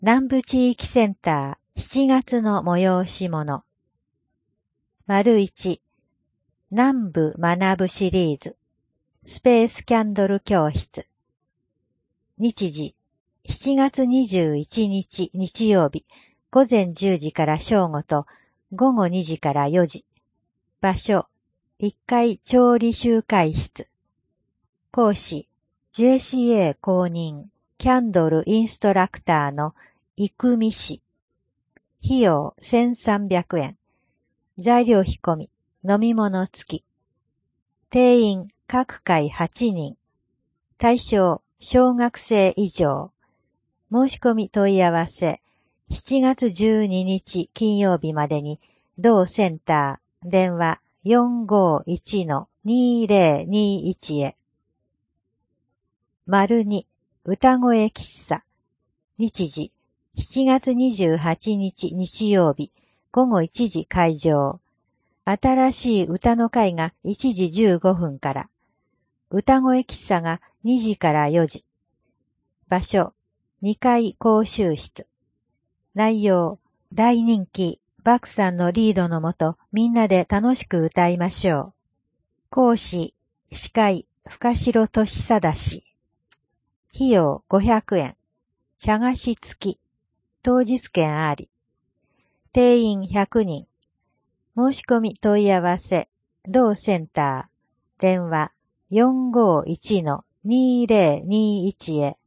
南部地域センター7月の催し物。1、南部学ぶシリーズ、スペースキャンドル教室。日時、7月21日日曜日、午前10時から正午と午後2時から4時。場所、1階調理集会室。講師、JCA 公認、キャンドルインストラクターの生見氏。費用1300円。材料費込み、飲み物付き。定員各回8人。対象小学生以上。申し込み問い合わせ。7月12日金曜日までに同センター電話 451-2021 へ。2、歌声喫茶。日時7月28日日曜日午後1時開場。新しい歌の会が1時15分から。歌声喫茶が2時から4時。場所、2階講習室。内容、大人気、バクさんのリードのもと、みんなで楽しく歌いましょう。講師、司会、深城俊貞氏。費用500円。茶菓子付き。当日券あり。定員100人。申し込み問い合わせ。同センター。電話 451-2021 へ。